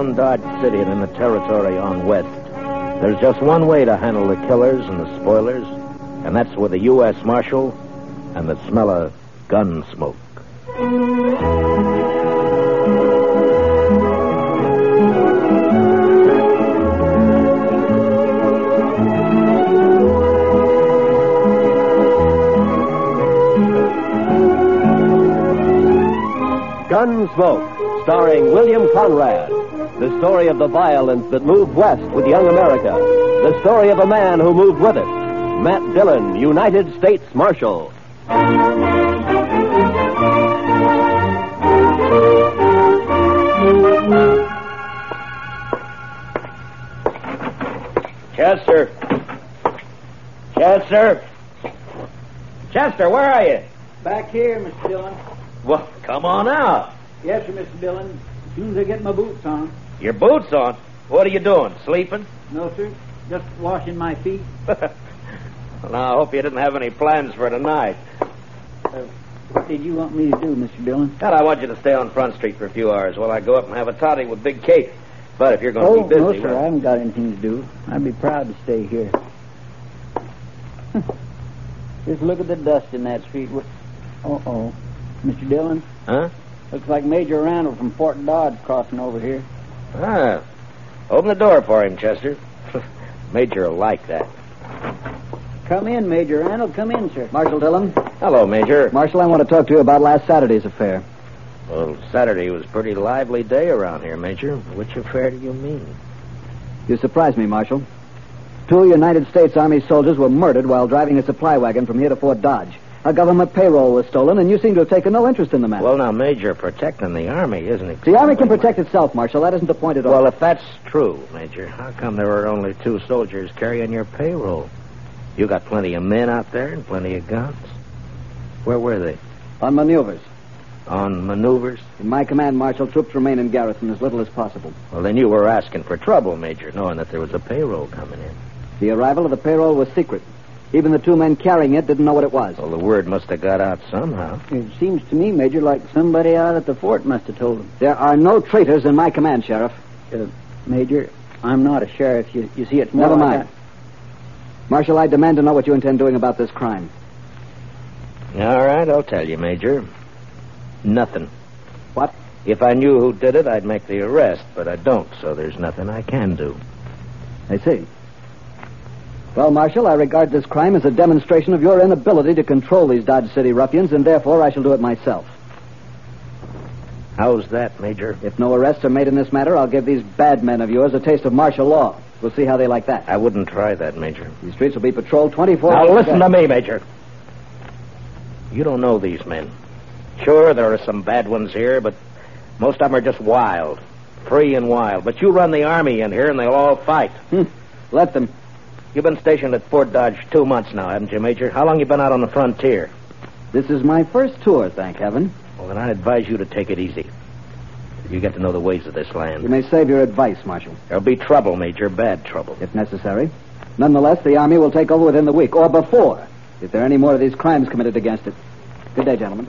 around Dodge City and in the territory on west, there's just one way to handle the killers and the spoilers, and that's with a U.S. Marshal and the smell of gun smoke. Gunsmoke, starring William Conrad. The story of the violence that moved west with young America. The story of a man who moved with it. Matt Dillon, United States Marshal. Chester! Chester! Chester, where are you? Back here, Mr. Dillon. Well, come on out. Yes, sir, Mr. Dillon. As soon as I get my boots on. Your boots on? What are you doing, sleeping? No, sir. Just washing my feet. Well, now, I hope you didn't have any plans for tonight. What did you want me to do, Mr. Dillon? God, I want you to stay on Front Street for a few hours while I go up and have a toddy with Big Kate. But if you're going to be busy... No, sir, I haven't got anything to do. I'd be proud to stay here. Just look at the dust in that street. Uh-oh. Mr. Dillon? Huh? Looks like Major Randall from Fort Dodge crossing over here. Ah. Open the door for him, Chester. Major will like that. Come in, Major Randall. Come in, sir. Marshal Dillon. Hello, Major. Marshal, I want to talk to you about last Saturday's affair. Well, Saturday was a pretty lively day around here, Major. Which affair do you mean? You surprised me, Marshal. 2 United States Army soldiers were murdered while driving a supply wagon from here to Fort Dodge. A government payroll was stolen, and you seem to have taken no interest in the matter. Well, now, Major, protecting the Army isn't exactly... The Army can protect itself, Marshal. That isn't the point at all. Well, if that's true, Major, how come there were only 2 soldiers carrying your payroll? You got plenty of men out there and plenty of guns. Where were they? On maneuvers. On maneuvers? In my command, Marshal, troops remain in garrison as little as possible. Well, then you were asking for trouble, Major, knowing that there was a payroll coming in. The arrival of the payroll was secret. Even the 2 men carrying it didn't know what it was. Well, the word must have got out somehow. It seems to me, Major, like somebody out at the fort must have told them. There are no traitors in my command, Sheriff. Major, I'm not a sheriff. You see, it's more Never like mind. Marshal, I demand to know what you intend doing about this crime. All right, I'll tell you, Major. Nothing. What? If I knew who did it, I'd make the arrest, but I don't, so there's nothing I can do. I see. Well, Marshal, I regard this crime as a demonstration of your inability to control these Dodge City ruffians, and therefore I shall do it myself. How's that, Major? If no arrests are made in this matter, I'll give these bad men of yours a taste of martial law. We'll see how they like that. I wouldn't try that, Major. These streets will be patrolled 24 Now, hours. listen to me, Major. You don't know these men. Sure, there are some bad ones here, but most of them are just wild. Free and wild. But you run the Army in here, and they'll all fight. Let them. You've been stationed at Fort Dodge 2 months now, haven't you, Major? How long you been out on the frontier? This is my first tour, thank heaven. Well, then I advise you to take it easy. You get to know the ways of this land. You may save your advice, Marshal. There'll be trouble, Major, bad trouble. If necessary. Nonetheless, the Army will take over within the week, or before, if there are any more of these crimes committed against it. Good day, gentlemen.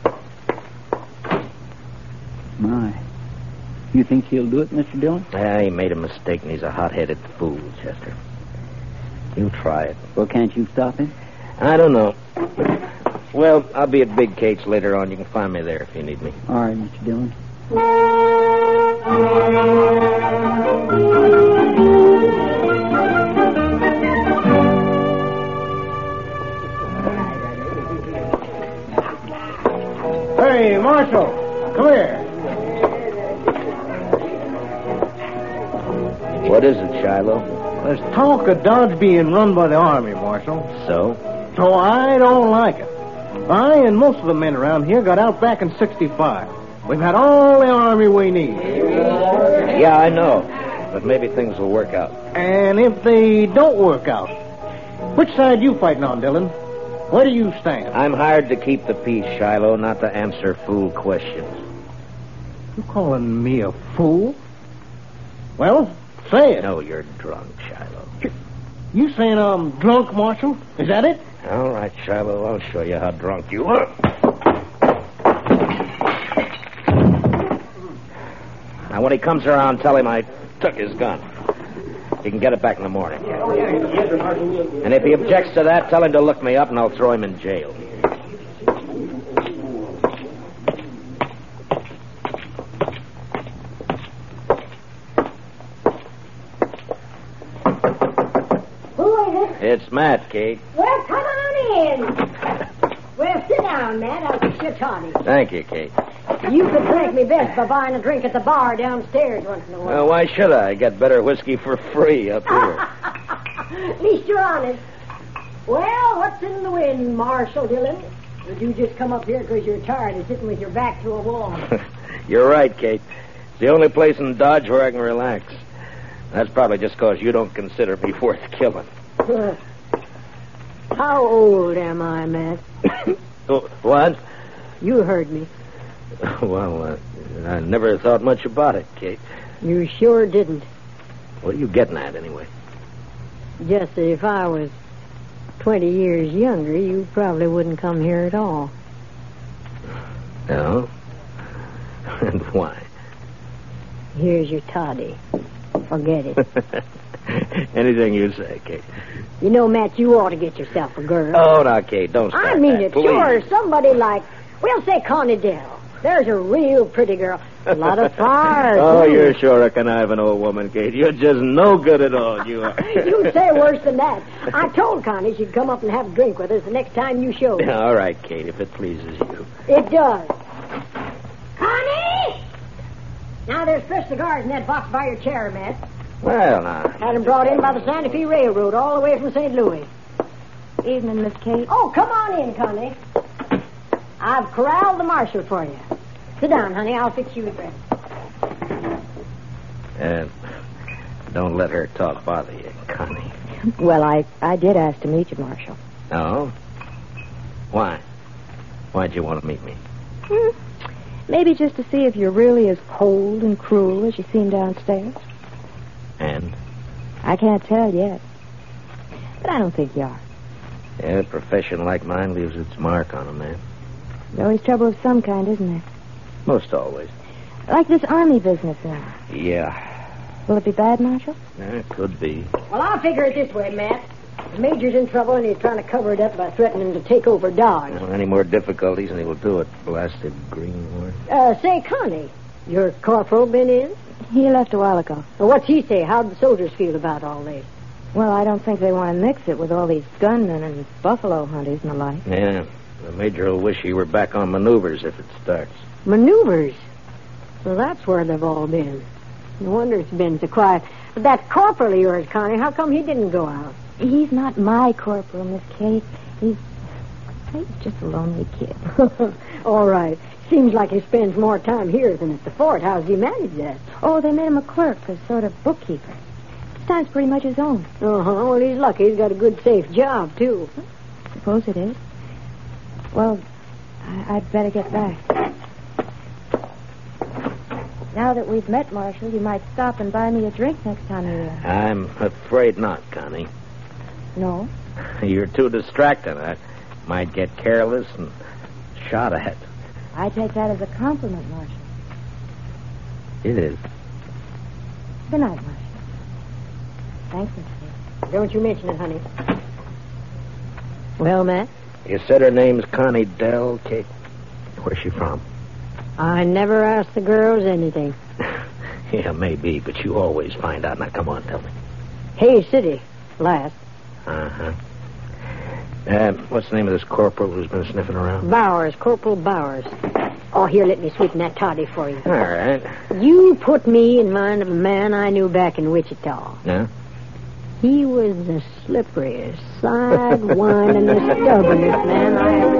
My. You think he'll do it, Mr. Dillon? He made a mistake, and he's a hot-headed fool, Chester. You try it. Well, can't you stop him? I don't know. Well, I'll be at Big Kate's later on. You can find me there if you need me. All right, Mr. Dillon. Hey, Marshal, come here. What is it, Shiloh? There's talk of Dodge being run by the Army, Marshal. So? So I don't like it. I and most of the men around here got out back in 65. We've had all the Army we need. Yeah, I know. But maybe things will work out. And if they don't work out, which side you fighting on, Dillon? Where do you stand? I'm hired to keep the peace, Shiloh, not to answer fool questions. You calling me a fool? Well, say it. No, you're drunk, Shiloh. You saying I'm drunk, Marshal? Is that it? All right, Shiloh, I'll show you how drunk you are. Now, when he comes around, tell him I took his gun. He can get it back in the morning. And if he objects to that, tell him to look me up and I'll throw him in jail. It's Matt, Kate. Well, come on in. Well, sit down, Matt. I'll fix your toddy. Thank you, Kate. You could thank me best by buying a drink at the bar downstairs once in a while. Well, why should I? Get better whiskey for free up here. At least you're honest. Well, what's in the wind, Marshal Dillon? Did you just come up here because you're tired of sitting with your back to a wall? You're right, Kate. It's the only place in Dodge where I can relax. That's probably just because you don't consider me worth killing. How old am I, Matt? What? You heard me. Well, I never thought much about it, Kate. You sure didn't. What are you getting at, anyway? Just that if I was 20 years younger, you probably wouldn't come here at all. No? And why? Here's your toddy. Forget it. Anything you say, Kate. You know, Matt, you ought to get yourself a girl. Oh, now, Kate, don't start I mean that, it. please. Sure, somebody like, we'll say Connie Dell. There's a real pretty girl. A lot of fire. Oh, too. you're sure a conniving old woman, Kate. You're just no good at all, you are. You say worse than that. I told Connie she'd come up and have a drink with us the next time you showed. All right, Kate, if it pleases you. It does. Connie! Now, there's fresh cigars in that box by your chair, Matt. Well, now. Had them brought in by the Santa Fe Railroad all the way from St. Louis. Evening, Miss Kate. Oh, come on in, Connie. I've corralled the marshal for you. Sit down, honey. I'll fix you a drink. Don't let her talk bother you, Connie. Well, I did ask to meet you, Marshal. Oh? Why? Why'd you want to meet me? Maybe just to see if you're really as cold and cruel as you seem downstairs. And? I can't tell yet. But I don't think you are. Yeah, a profession like mine leaves its mark on a man. There's always trouble of some kind, isn't there? Most always. Like this army business now. Yeah. Will it be bad, Marshal? It could be. Well, I'll figure it this way, Matt. The Major's in trouble, and he's trying to cover it up by threatening to take over Dodge. Well, any more difficulties, and he will do it. Blasted greenhorn. Say, Connie, your corporal been in? He left a while ago. Well, what's he say? How'd the soldiers feel about all this? Well, I don't think they want to mix it with all these gunmen and buffalo hunters and the like. Yeah. The Major will wish he were back on maneuvers if it starts. Maneuvers? So that's where they've all been. No wonder it's been so quiet. But that corporal of yours, Connie, how come he didn't go out? He's not my corporal, Miss Kate. He's just a lonely kid. All right. Seems like he spends more time here than at the fort. How's he manage that? Oh, they made him a clerk, a sort of bookkeeper. His time's pretty much his own. Uh-huh. Well, he's lucky. He's got a good, safe job, too. Suppose it is. Well, I'd better get back. Now that we've met, Marshal, you might stop and buy me a drink next time you're here. I'm afraid not, Connie. No? You're too distracted. I might get careless and shot at. I take that as a compliment, Marshal. It is. Good night, Marshal. Thanks, Miss Kate. Don't you mention it, honey. Well, Matt? You said her name's Connie Dell, Kate. Where's she from? I never ask the girls anything. Yeah, maybe, but you always find out. Now, come on, tell me. Hayes City, last. Uh-huh. What's the name of this corporal who's been sniffing around? Bowers, Corporal Bowers. Oh, here, let me sweeten that toddy for you. All right. You put me in mind of a man I knew back in Wichita. Yeah? He was the slipperiest, side-winding, the stubbornest man I ever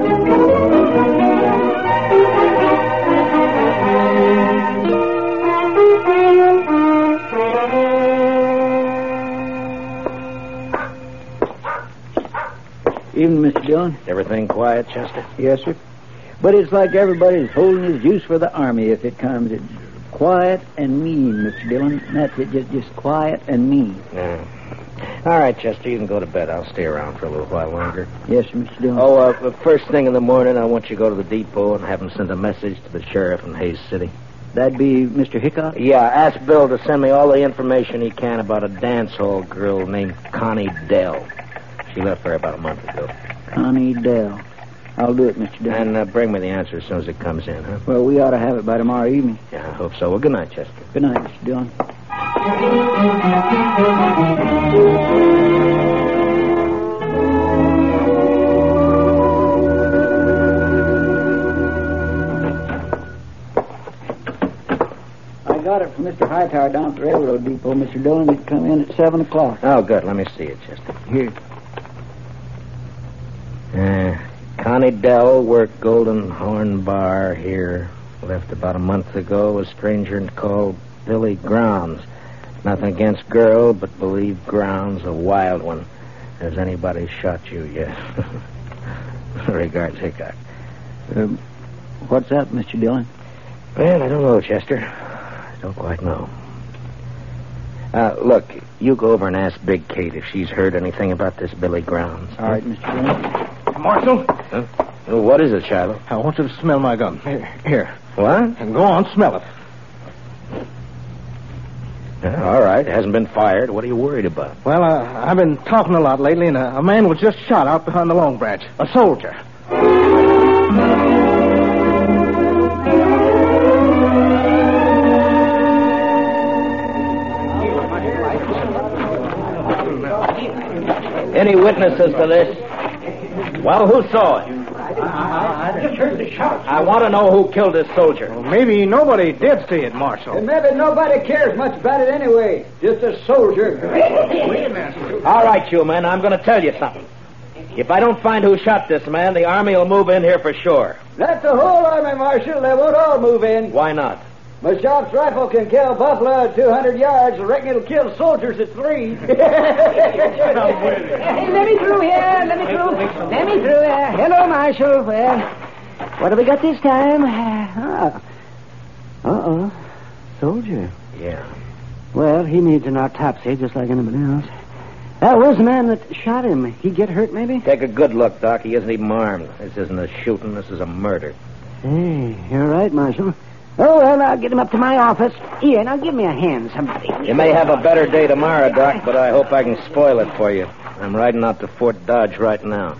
Evening, Mr. Dillon. Everything quiet, Chester? Yes, sir. But it's like everybody's holding his juice for the Army if it comes. It's quiet and mean, Mr. Dillon. That's it, just quiet and mean. Yeah. All right, Chester, you can go to bed. I'll stay around for a little while longer. Yes, sir, Mr. Dillon. Oh, first thing in the morning, I want you to go to the depot and have them send a message to the sheriff in Hayes City. That'd be Mr. Hickok? Yeah, ask Bill to send me all the information he can about a dance hall girl named Connie Dell. She left there about a month ago. Connie Dell. I'll do it, Mr. Dillon. And bring me the answer as soon as it comes in, huh? Well, we ought to have it by tomorrow evening. Yeah, I hope so. Well, good night, Chester. Good night, Mr. Dillon. I got it from Mr. Hightower down at the railroad depot, Mr. Dillon. It come in at 7 o'clock. Oh, good. Let me see it, Chester. Here. Connie Dell worked Golden Horn Bar here. Left about a month ago. A stranger called Billy Grounds. Nothing against girl, but believe Grounds a wild one. Has anybody shot you yet? Regards, Hickok. What's that, Mr. Dillon? Well, I don't know, Chester. I don't quite know. Look, you go over and ask Big Kate if she's heard anything about this Billy Grounds. All right, Mr. Dillon. Marshal, Well, what is it, Shiloh? I want you to smell my gun. Here. What? And go on, smell it. Yeah, all right. It hasn't been fired. What are you worried about? Well, I've been talking a lot lately, and a man was just shot out behind the Long Branch. A soldier. Any witnesses to this? Well, who saw it? I just heard the shot. I want to know who killed this soldier. Well, maybe nobody did see it, Marshal. And maybe nobody cares much about it anyway. Just a soldier. Wait a minute. All right, you men, I'm going to tell you something. If I don't find who shot this man, the Army will move in here for sure. That's the whole army, Marshal. They won't all move in. Why not? My shop's rifle can kill buffalo at 200 yards. I reckon it'll kill soldiers at 3. Hey, let me through here. Let me through. Let me through here. Hello, Marshal. Well, what have we got this time? Uh-oh. Soldier. Yeah. Well, he needs an autopsy just like anybody else. Where's the man that shot him? He get hurt, maybe? Take a good look, Doc. He isn't even armed. This isn't a shooting. This is a murder. Hey, you're right, Marshal. Oh, well, I'll get him up to my office. Here, now give me a hand, somebody. You may have a better day tomorrow, Doc, but I hope I can spoil it for you. I'm riding out to Fort Dodge right now.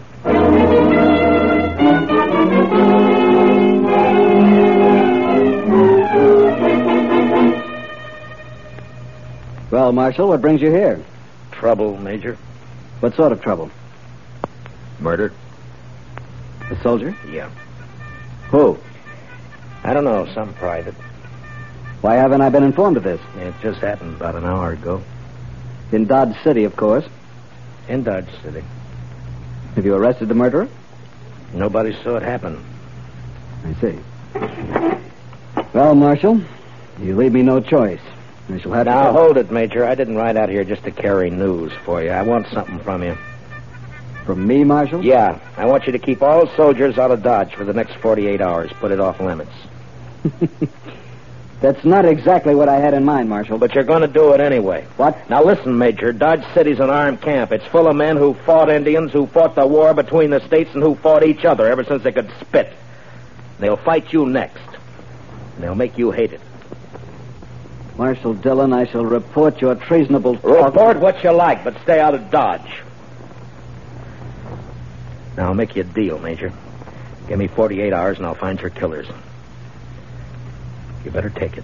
Well, Marshal, what brings you here? Trouble, Major? What sort of trouble? Murder? The soldier? Yeah. Who? I don't know, some private. Why haven't I been informed of this? It just happened about an hour ago. In Dodge City, of course. In Dodge City. Have you arrested the murderer? Nobody saw it happen. I see. Well, Marshal, you leave me no choice. I shall have Now, to... hold it, Major. I didn't ride out here just to carry news for you. I want something from you. From me, Marshal? Yeah. I want you to keep all soldiers out of Dodge for the next 48 hours. Put it off limits. That's not exactly what I had in mind, Marshal. But you're going to do it anyway. What? Now, listen, Major. Dodge City's an armed camp. It's full of men who fought Indians, who fought the war between the states, and who fought each other ever since they could spit. They'll fight you next. And they'll make you hate it. Marshal Dillon, I shall report your treasonable talk. Report what you like, but stay out of Dodge. Now, I'll make you a deal, Major. Give me 48 hours, and I'll find your killers. You better take it.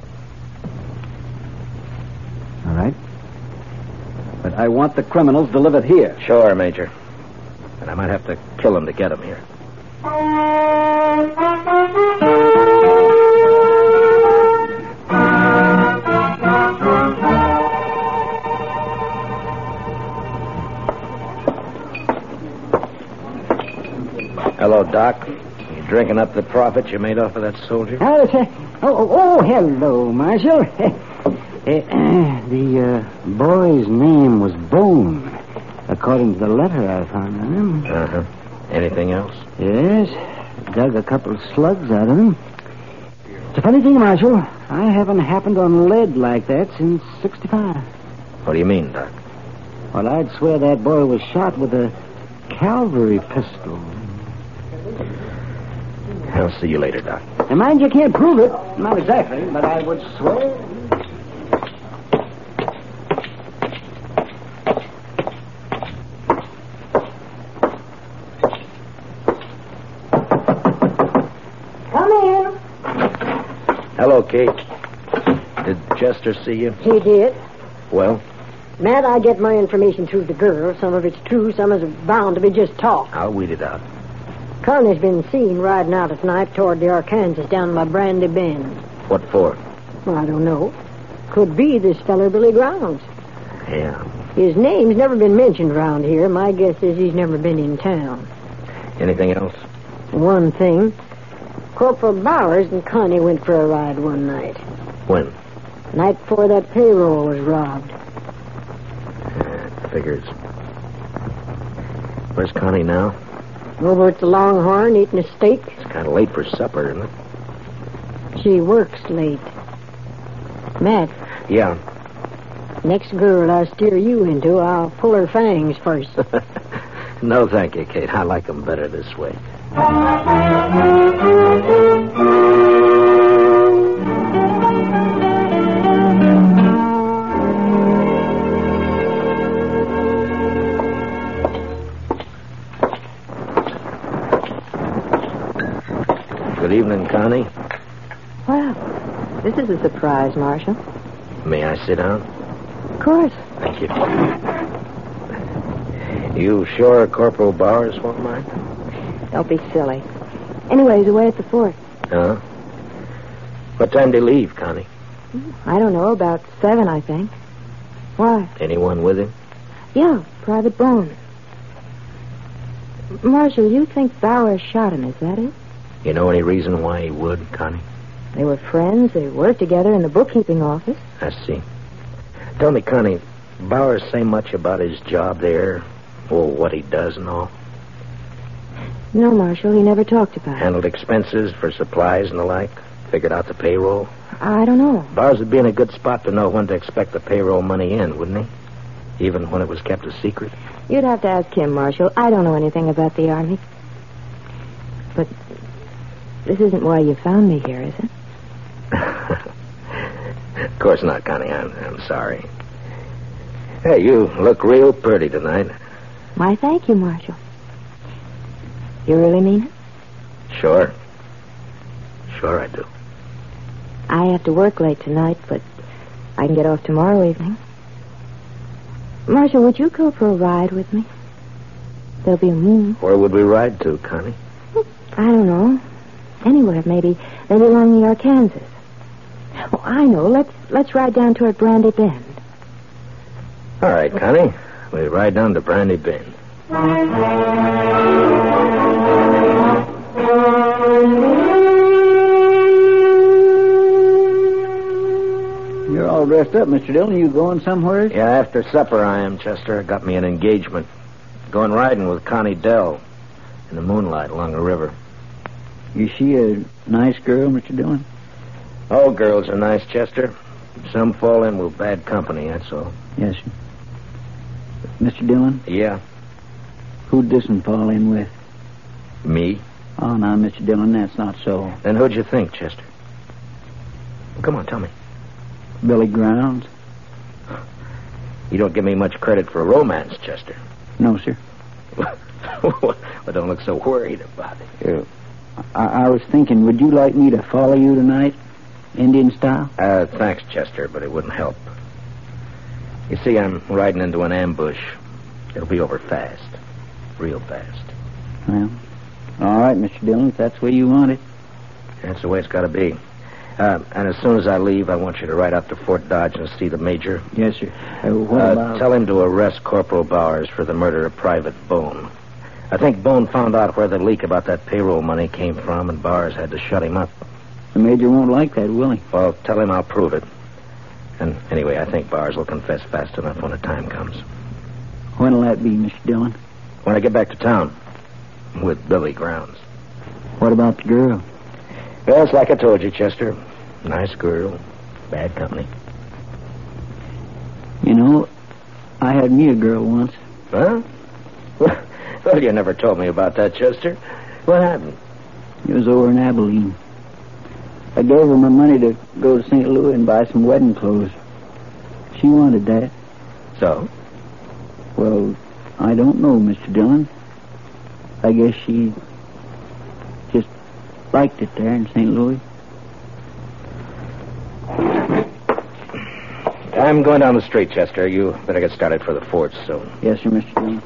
All right. But I want the criminals delivered here. Sure, Major. And I might have to kill them to get them here. Hello, Doc. You drinking up the profit you made off of that soldier? Hello, Marshal. The boy's name was Bone, according to the letter I found on him. Uh-huh. Anything else? Yes, dug a couple of slugs out of him. It's a funny thing, Marshal. I haven't happened on lead like that since 65. What do you mean, Doc? Well, I'd swear that boy was shot with a cavalry pistol. I'll see you later, Doc. And mind you can't prove it. Not exactly, but I would swear. Come in. Hello, Kate. Did Chester see you? He did. Well, Matt, I get my information through the girl. Some of it's true, some is bound to be just talk. I'll weed it out. Connie's been seen riding out at night toward the Arkansas down by Brandy Bend. What for? Well, I don't know. Could be this feller Billy Grounds. Yeah. His name's never been mentioned around here. My guess is he's never been in town. Anything else? One thing. Corporal Bowers and Connie went for a ride one night. When? Night before that payroll was robbed. Figures. Where's Connie now? Over at the Longhorn eating a steak. It's kind of late for supper, isn't it? She works late. Matt, Yeah. next girl I steer you into, I'll pull her fangs first. No, thank you, Kate. I like them better this way. Good evening, Connie. Wow. This is a surprise, Marshal. May I sit down? Of course. Thank you. You sure Corporal Bowers won't mind? Don't be silly. Anyway, he's away at the fort. Huh? What time do you leave, Connie? I don't know, about 7, I think. Why? Anyone with him? Yeah, Private Bone. Marshal, you think Bowers shot him, is that it? You know any reason why he would, Connie? They were friends. They worked together in the bookkeeping office. I see. Tell me, Connie, Bowers say much about his job there? Or what he does and all? No, Marshal, he never talked about it. Handled expenses for supplies and the like? Figured out the payroll? I don't know. Bowers would be in a good spot to know when to expect the payroll money in, wouldn't he? Even when it was kept a secret? You'd have to ask him, Marshal. I don't know anything about the Army. But this isn't why you found me here, is it? Of course not, Connie. I'm sorry. Hey, you look real pretty tonight. Why, thank you, Marshal. You really mean it? Sure. Sure I do. I have to work late tonight, but I can get off tomorrow evening. Marshal, would you go for a ride with me? There'll be a moon. Where would we ride to, Connie? I don't know. Anywhere, maybe along the Arkansas. Oh, I know. Let's ride down toward Brandy Bend. All right, Connie. We ride down to Brandy Bend. You're all dressed up, Mr. Dillon. You going somewhere? Yeah, after supper I am, Chester. Got me an engagement. Going riding with Connie Dell in the moonlight along the river. Is she a nice girl, Mr. Dillon? All girls are nice, Chester. Some fall in with bad company, that's all. Yes, sir. Mr. Dillon, Yeah, who'd this one fall in with? me? Oh, no, Mr. Dillon, that's not so. Then who'd you think, Chester? Well, come on, tell me. Billy Grounds? You don't give me much credit for romance, Chester. No, sir. Well, don't look so worried about it. I was thinking, would you like me to follow you tonight? Indian style? Thanks, Chester, but it wouldn't help. You see, I'm riding into an ambush. It'll be over fast. Real fast. Well, all right, Mr. Dillon, if that's the way you want it. That's the way it's got to be. And as soon as I leave, I want you to ride out to Fort Dodge and see the major. Yes, sir. What about... Tell him to arrest Corporal Bowers for the murder of Private Bone. I think Bone found out where the leak about that payroll money came from, and Bowers had to shut him up. The major won't like that, will he? Well, tell him I'll prove it. And anyway, I think Bowers will confess fast enough when the time comes. When'll that be, Mr. Dillon? When I get back to town. With Billy Grounds. What about the girl? Well, it's like I told you, Chester. Nice girl. Bad company. You know, I had me a girl once. Huh? Well, you never told me about that, Chester. What happened? It was over in Abilene. I gave her my money to go to St. Louis and buy some wedding clothes. She wanted that. So? Well, I don't know, Mr. Dillon. I guess she just liked it there in St. Louis. I'm going down the street, Chester. You better get started for the forts soon. Yes, sir, Mr. Dillon.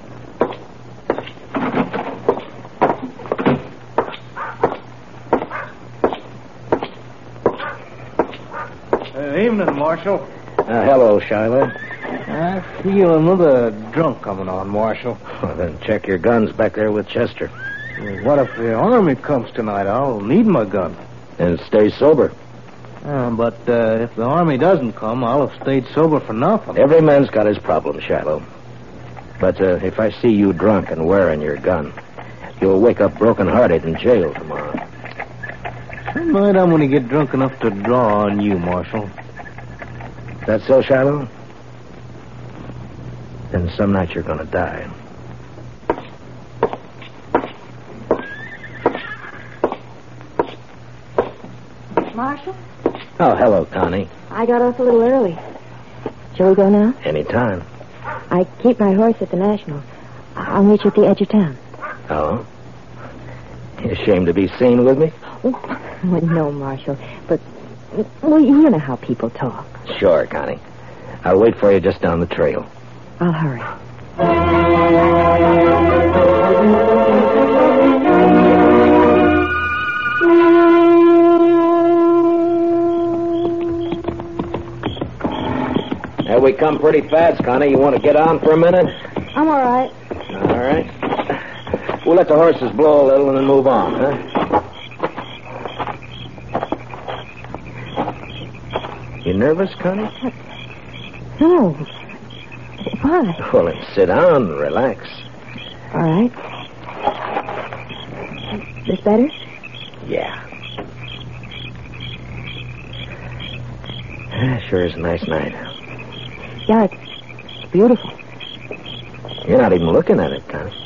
Evening, Marshal. Hello, Shiloh. I feel another drunk coming on, Marshal. Well, then check your guns back there with Chester. What if the army comes tonight? I'll need my gun. And stay sober. But if the army doesn't come, I'll have stayed sober for nothing. Every man's got his problem, Shiloh. But if I see you drunk and wearing your gun, you'll wake up broken-hearted in jail tomorrow. Tonight I'm going to get drunk enough to draw on you, Marshal. That so, Shiloh? Then some night you're going to die. Marshal? Oh, hello, Connie. I got off a little early. Shall we go now? Anytime. I keep my horse at the National. I'll meet you at the edge of town. Oh? You ashamed to be seen with me? Well, no, Marshal. But, well, you know how people talk. Sure, Connie. I'll wait for you just down the trail. I'll hurry. Hey, we come pretty fast, Connie. You want to get on for a minute? I'm all right. All right. We'll let the horses blow a little and then move on, huh? You nervous, Connie? No. Why? Well, then sit down and relax. All right. This better? Yeah. Sure is a nice night. Yeah, it's beautiful. You're not even looking at it, Connie.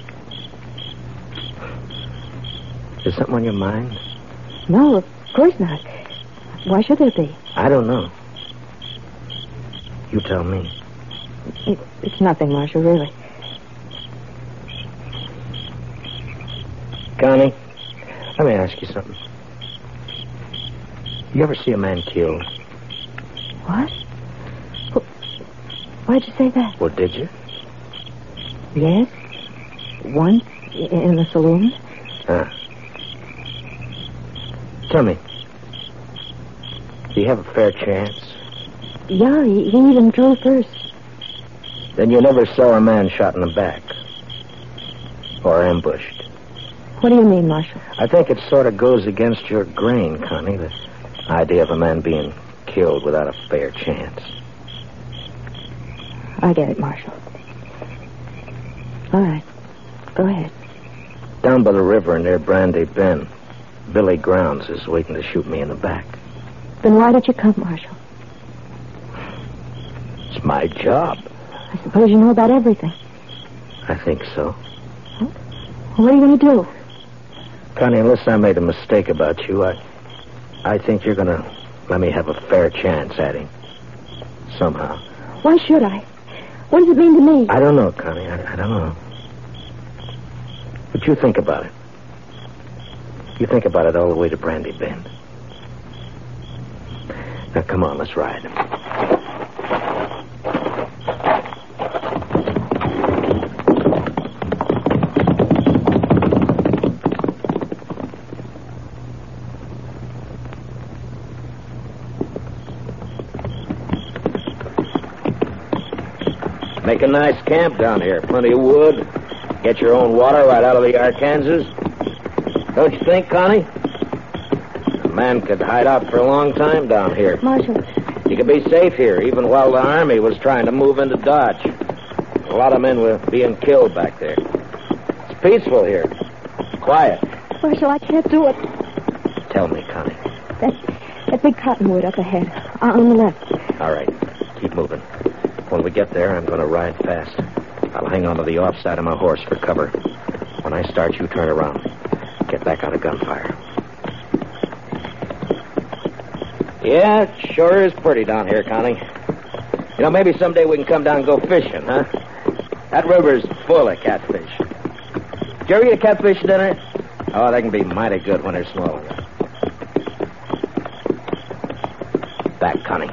Is something on your mind? No, of course not. Why should there be? I don't know. You tell me. It's nothing, Marshal, really. Connie, let me ask you something. You ever see a man killed? What? Why'd you say that? Well, did you? Yes. Once in the saloon. Huh. Tell me, do you have a fair chance? Yeah, he even drew first. Then you never saw a man shot in the back. Or ambushed. What do you mean, Marshal? I think it sort of goes against your grain, Connie, the idea of a man being killed without a fair chance. I get it, Marshal. All right. Go ahead. Down by the river near Brandy Bend, Billy Grounds is waiting to shoot me in the back. Then why did you come, Marshal? It's my job. I suppose you know about everything. I think so. Well, what are you going to do? Connie, unless I made a mistake about you, I think you're going to let me have a fair chance at him. Somehow. Why should I? What does it mean to me? I don't know, Connie. I don't know. But you think about it. You think about it all the way to Brandy Bend. Now, come on, let's ride. Make a nice camp down here. Plenty of wood. Get your own water right out of the Arkansas. Don't you think, Connie? A man could hide out for a long time down here. Marshal. You could be safe here, even while the Army was trying to move into Dodge. A lot of men were being killed back there. It's peaceful here. Quiet. Marshal, I can't do it. Tell me, Connie. That big cottonwood up ahead. On the left. All right. Keep moving. When we get there, I'm going to ride fast. I'll hang onto the offside of my horse for cover. When I start, you turn around. Get back out of gunfire. Yeah, it sure is pretty down here, Connie. You know, maybe someday we can come down and go fishing, huh? That river's full of catfish. Did you ever eat a catfish dinner? Oh, they can be mighty good when they're small. Back, Connie.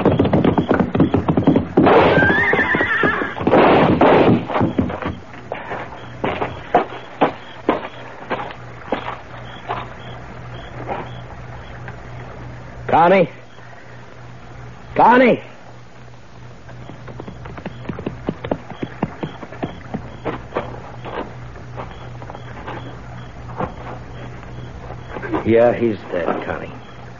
Connie? Connie? Yeah, he's dead, Connie.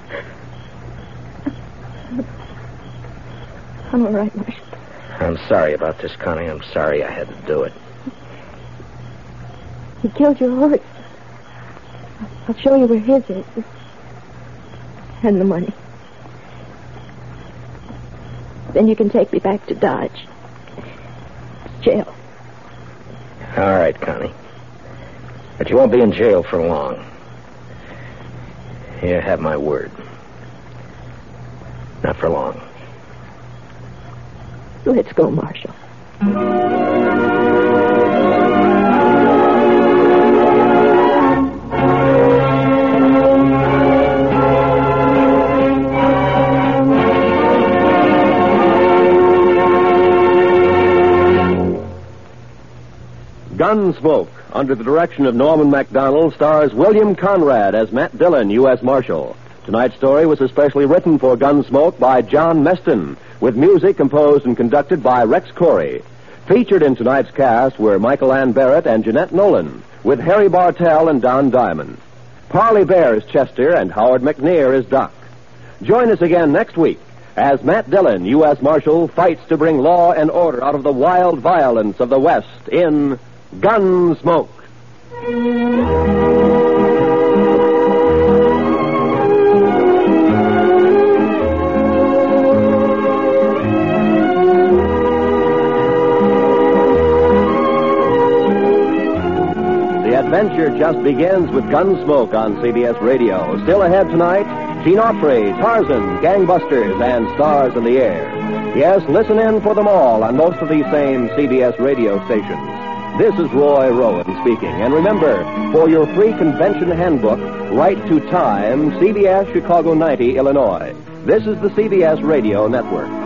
I'm all right, Marshal. I'm sorry about this, Connie. I'm sorry I had to do it. He killed your horse. I'll show you where his is. And the money. Then you can take me back to Dodge. Jail. All right, Connie. But you won't be in jail for long. You have my word. Not for long. Let's go, Marshal. Gunsmoke, under the direction of Norman Macdonald, stars William Conrad as Matt Dillon, U.S. Marshal. Tonight's story was especially written for Gunsmoke by John Meston, with music composed and conducted by Rex Corey. Featured in tonight's cast were Michael Ann Barrett and Jeanette Nolan, with Harry Bartell and Don Diamond. Parley Bear is Chester, and Howard McNear is Doc. Join us again next week as Matt Dillon, U.S. Marshal, fights to bring law and order out of the wild violence of the West in Gunsmoke. The adventure just begins with Gunsmoke on CBS Radio. Still ahead tonight, Gene Autry, Tarzan, Gangbusters, and Stars in the Air. Yes, listen in for them all on most of these same CBS radio stations. This is Roy Rowan speaking. And remember, for your free convention handbook, write to Time, CBS, Chicago 90, Illinois. This is the CBS Radio Network.